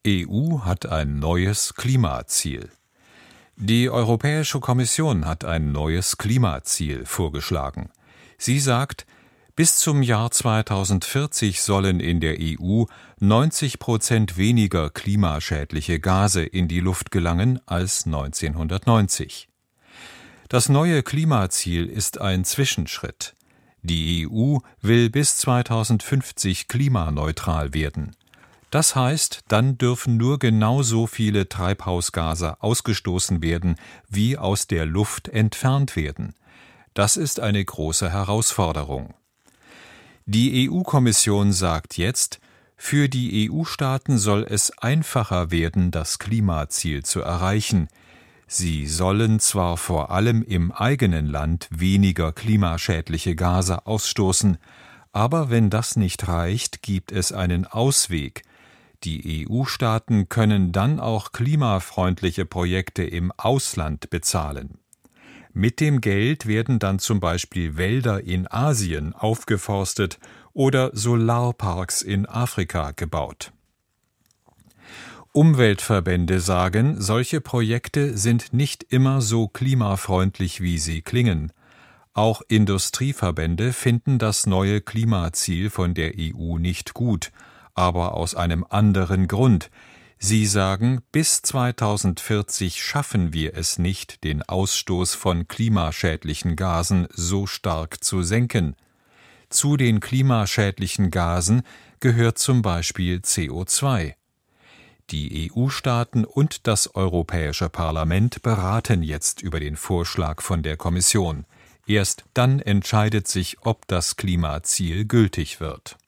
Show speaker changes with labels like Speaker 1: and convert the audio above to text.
Speaker 1: EU hat ein neues Klimaziel. Die Europäische Kommission hat ein neues Klimaziel vorgeschlagen. Sie sagt, bis zum Jahr 2040 sollen in der EU 90% weniger klimaschädliche Gase in die Luft gelangen als 1990. Das neue Klimaziel ist ein Zwischenschritt. Die EU will bis 2050 klimaneutral werden. Das heißt, dann dürfen nur genauso viele Treibhausgase ausgestoßen werden, wie aus der Luft entfernt werden. Das ist eine große Herausforderung. Die EU-Kommission sagt jetzt, für die EU-Staaten soll es einfacher werden, das Klimaziel zu erreichen. Sie sollen zwar vor allem im eigenen Land weniger klimaschädliche Gase ausstoßen, aber wenn das nicht reicht, gibt es einen Ausweg. Die EU-Staaten können dann auch klimafreundliche Projekte im Ausland bezahlen. Mit dem Geld werden dann zum Beispiel Wälder in Asien aufgeforstet oder Solarparks in Afrika gebaut. Umweltverbände sagen, solche Projekte sind nicht immer so klimafreundlich, wie sie klingen. Auch Industrieverbände finden das neue Klimaziel von der EU nicht gut, aber aus einem anderen Grund. Sie sagen, bis 2040 schaffen wir es nicht, den Ausstoß von klimaschädlichen Gasen so stark zu senken. Zu den klimaschädlichen Gasen gehört zum Beispiel CO2. Die EU-Staaten und das Europäische Parlament beraten jetzt über den Vorschlag von der Kommission. Erst dann entscheidet sich, ob das Klimaziel gültig wird.